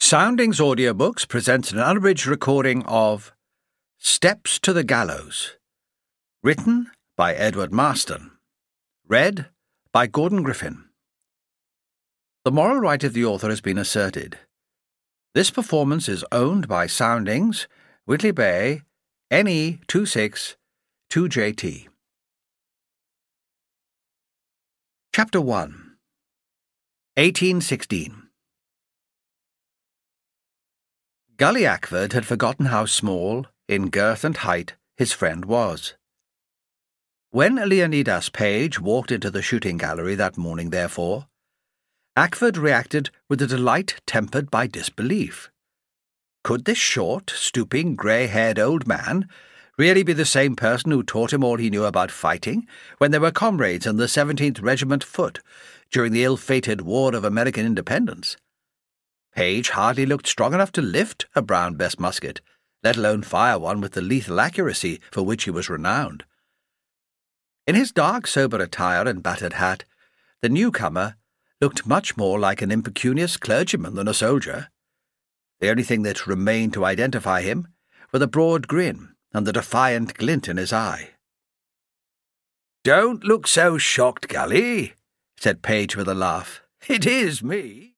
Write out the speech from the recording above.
Soundings Audiobooks presents an unabridged recording of Steps to the Gallows, written by Edward Marston, read by Gordon Griffin. The moral right of the author has been asserted. This performance is owned by Soundings, Whitley Bay, NE 26 2JT. Chapter 1 1816. Gully Ackford had forgotten how small, in girth and height, his friend was. When Leonidas Page walked into the shooting gallery that morning, therefore, Ackford reacted with a delight tempered by disbelief. Could this short, stooping, grey-haired old man really be the same person who taught him all he knew about fighting when they were comrades in the 17th Regiment Foot during the ill-fated War of American Independence? Page hardly looked strong enough to lift a Brown Bess musket, let alone fire one with the lethal accuracy for which he was renowned. In his dark, sober attire and battered hat, the newcomer looked much more like an impecunious clergyman than a soldier. The only thing that remained to identify him were the broad grin and the defiant glint in his eye. "Don't look so shocked, Gully," said Page with a laugh. "It is me."